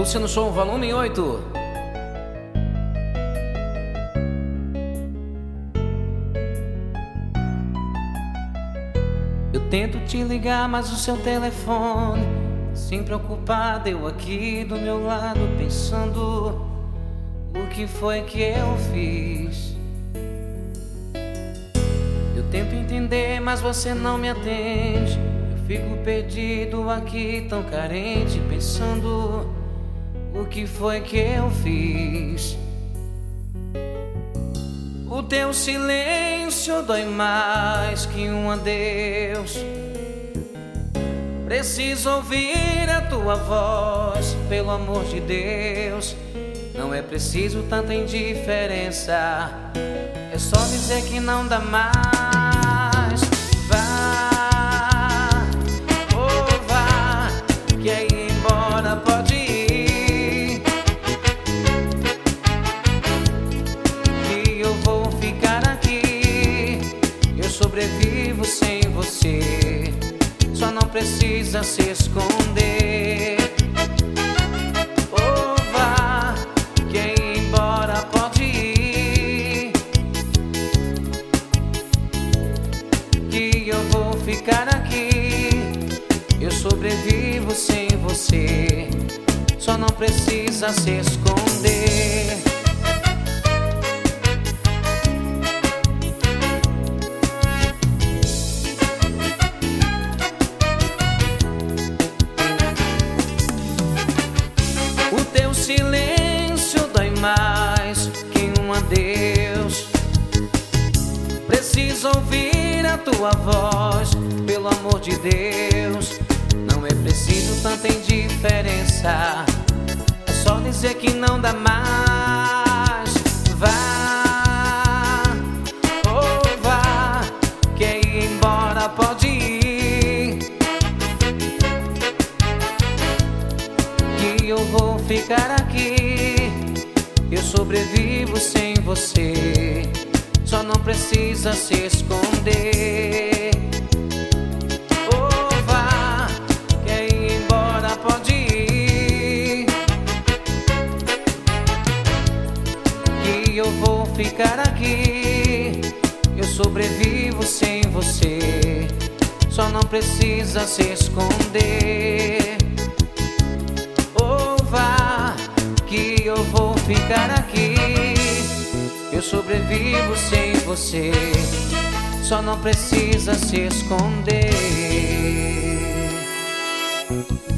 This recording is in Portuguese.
Luciano Show, volume 8. Eu tento te ligar, mas o seu telefone sempre ocupado. Eu aqui do meu lado pensando o que foi que eu fiz. Eu tento entender, mas você não me atende. Eu fico perdido aqui tão carente, pensando o que foi que eu fiz. O teu silêncio dói mais que um adeus. Preciso ouvir a tua voz, pelo amor de Deus. Não é preciso tanta indiferença, é só dizer que não dá mais. Vá, oh vá, quer ir embora, pode ir, que eu vou ficar aqui. Eu sobrevivo sem você, só não precisa se esconder. Ficar aqui, eu sobrevivo sem você, só não precisa se esconder. O teu silêncio dói mais que um adeus. Preciso ouvir a tua voz, pelo amor de Deus. Não é preciso tanta indiferença, é só dizer que não dá mais. Vá, oh vá, quer ir embora, pode ir, que eu vou ficar aqui. Eu sobrevivo sem você, só não precisa se esconder. Oh vá, quer ir embora, pode ir, que eu vou ficar aqui. Eu sobrevivo sem você, só não precisa se esconder. Oh vá, que eu vou ficar aqui. Eu sobrevivo sem você, só não precisa se esconder.